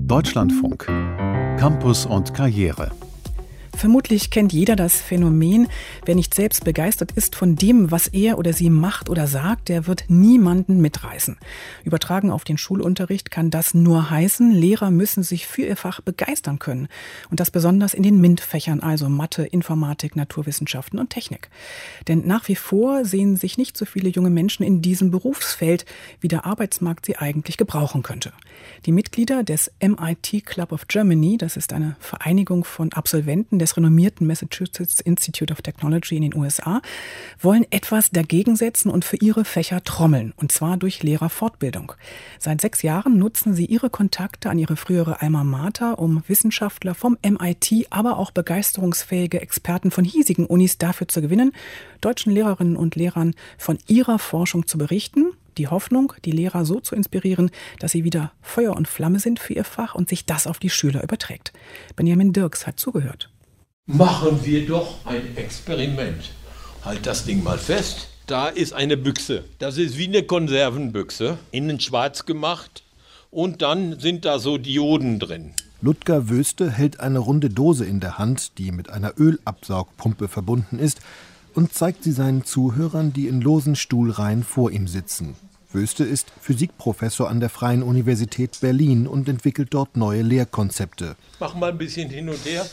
Deutschlandfunk. Campus und Karriere. Vermutlich kennt jeder das Phänomen, wer nicht selbst begeistert ist von dem, was er oder sie macht oder sagt, der wird niemanden mitreißen. Übertragen auf den Schulunterricht kann das nur heißen, Lehrer müssen sich für ihr Fach begeistern können. Und das besonders in den MINT-Fächern, also Mathe, Informatik, Naturwissenschaften und Technik. Denn nach wie vor sehen sich nicht so viele junge Menschen in diesem Berufsfeld, wie der Arbeitsmarkt sie eigentlich gebrauchen könnte. Die Mitglieder des MIT Club of Germany, das ist eine Vereinigung von Absolventen des renommierten Massachusetts Institute of Technology in den USA, wollen etwas dagegen setzen und für ihre Fächer trommeln, und zwar durch Lehrerfortbildung. Seit 6 Jahren nutzen sie ihre Kontakte an ihre frühere Alma Mater, um Wissenschaftler vom MIT, aber auch begeisterungsfähige Experten von hiesigen Unis dafür zu gewinnen, deutschen Lehrerinnen und Lehrern von ihrer Forschung zu berichten. Die Hoffnung, die Lehrer so zu inspirieren, dass sie wieder Feuer und Flamme sind für ihr Fach und sich das auf die Schüler überträgt. Benjamin Dirks hat zugehört. Machen wir doch ein Experiment. Halt das Ding mal fest. Da ist eine Büchse. Das ist wie eine Konservenbüchse. Innen schwarz gemacht. Und dann sind da so Dioden drin. Ludger Wöste hält eine runde Dose in der Hand, die mit einer Ölabsaugpumpe verbunden ist, und zeigt sie seinen Zuhörern, die in losen Stuhlreihen vor ihm sitzen. Wöste ist Physikprofessor an der Freien Universität Berlin und entwickelt dort neue Lehrkonzepte. Mach mal ein bisschen hin und her.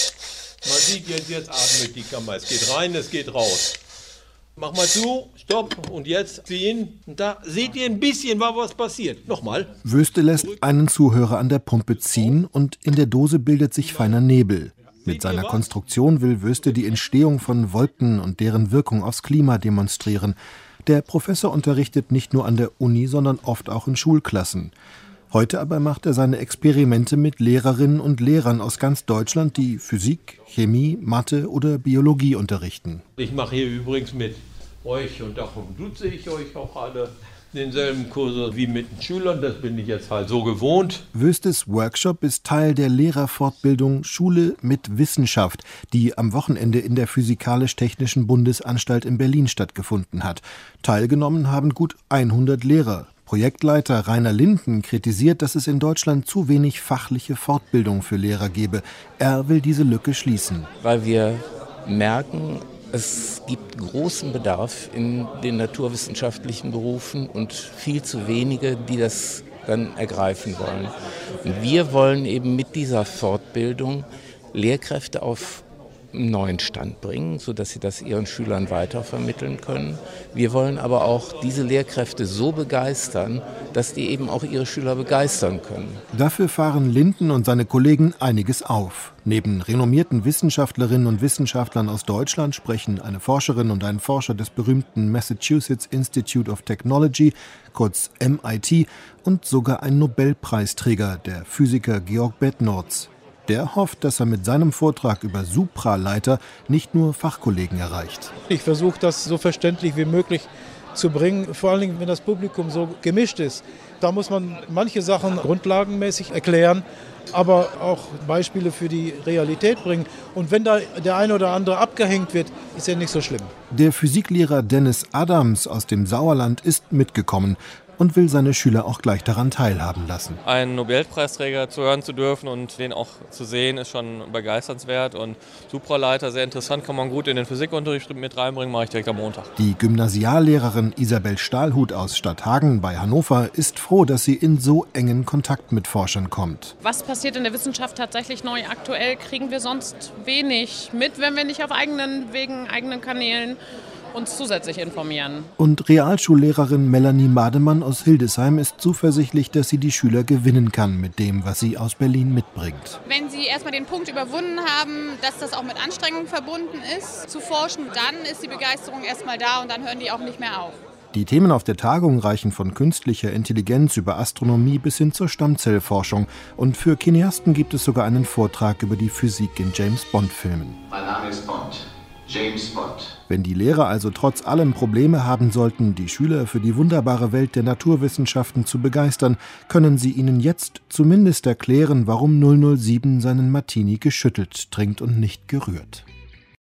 Man sieht jetzt atmet die Kammer. Es geht rein, es geht raus. Mach mal zu, stopp und jetzt ziehen. Und da seht ihr ein bisschen, was passiert. Nochmal. Wöste lässt einen Zuhörer an der Pumpe ziehen und in der Dose bildet sich feiner Nebel. Mit seiner Konstruktion will Wöste die Entstehung von Wolken und deren Wirkung aufs Klima demonstrieren. Der Professor unterrichtet nicht nur an der Uni, sondern oft auch in Schulklassen. Heute aber macht er seine Experimente mit Lehrerinnen und Lehrern aus ganz Deutschland, die Physik, Chemie, Mathe oder Biologie unterrichten. Ich mache hier übrigens mit euch und darum duze ich euch auch alle denselben Kurse wie mit den Schülern. Das bin ich jetzt halt so gewohnt. Wöstes Workshop ist Teil der Lehrerfortbildung Schule mit Wissenschaft, die am Wochenende in der Physikalisch-Technischen Bundesanstalt in Berlin stattgefunden hat. Teilgenommen haben gut 100 Lehrer. Projektleiter Rainer Linden kritisiert, dass es in Deutschland zu wenig fachliche Fortbildung für Lehrer gebe. Er will diese Lücke schließen. Weil wir merken, es gibt großen Bedarf in den naturwissenschaftlichen Berufen und viel zu wenige, die das dann ergreifen wollen. Und wir wollen eben mit dieser Fortbildung Lehrkräfte auf einen neuen Stand bringen, sodass sie das ihren Schülern weitervermitteln können. Wir wollen aber auch diese Lehrkräfte so begeistern, dass die eben auch ihre Schüler begeistern können. Dafür fahren Linden und seine Kollegen einiges auf. Neben renommierten Wissenschaftlerinnen und Wissenschaftlern aus Deutschland sprechen eine Forscherin und ein Forscher des berühmten Massachusetts Institute of Technology, kurz MIT, und sogar ein Nobelpreisträger, der Physiker Georg Bednorz. Der hofft, dass er mit seinem Vortrag über Supraleiter nicht nur Fachkollegen erreicht. Ich versuche das so verständlich wie möglich zu bringen, vor allen Dingen, wenn das Publikum so gemischt ist. Da muss man manche Sachen grundlagenmäßig erklären, aber auch Beispiele für die Realität bringen. Und wenn da der eine oder andere abgehängt wird, ist ja nicht so schlimm. Der Physiklehrer Dennis Adams aus dem Sauerland ist mitgekommen und will seine Schüler auch gleich daran teilhaben lassen. Einen Nobelpreisträger zu hören zu dürfen und den auch zu sehen, ist schon begeisternswert. Und Supraleiter, sehr interessant, kann man gut in den Physikunterricht mit reinbringen, mache ich direkt am Montag. Die Gymnasiallehrerin Isabel Stahlhut aus Stadthagen bei Hannover ist froh, dass sie in so engen Kontakt mit Forschern kommt. Was passiert in der Wissenschaft tatsächlich neu aktuell, kriegen wir sonst wenig mit, wenn wir nicht auf eigenen Wegen, eigenen Kanälen uns zusätzlich informieren. Und Realschullehrerin Melanie Mademann aus Hildesheim ist zuversichtlich, dass sie die Schüler gewinnen kann mit dem, was sie aus Berlin mitbringt. Wenn sie erstmal den Punkt überwunden haben, dass das auch mit Anstrengung verbunden ist, zu forschen, dann ist die Begeisterung erstmal da und dann hören die auch nicht mehr auf. Die Themen auf der Tagung reichen von künstlicher Intelligenz über Astronomie bis hin zur Stammzellforschung. Und für Cineasten gibt es sogar einen Vortrag über die Physik in James-Bond-Filmen. Mein Name ist Bond. James Bond. Wenn die Lehrer also trotz allem Probleme haben sollten, die Schüler für die wunderbare Welt der Naturwissenschaften zu begeistern, können sie ihnen jetzt zumindest erklären, warum 007 seinen Martini geschüttelt trinkt und nicht gerührt.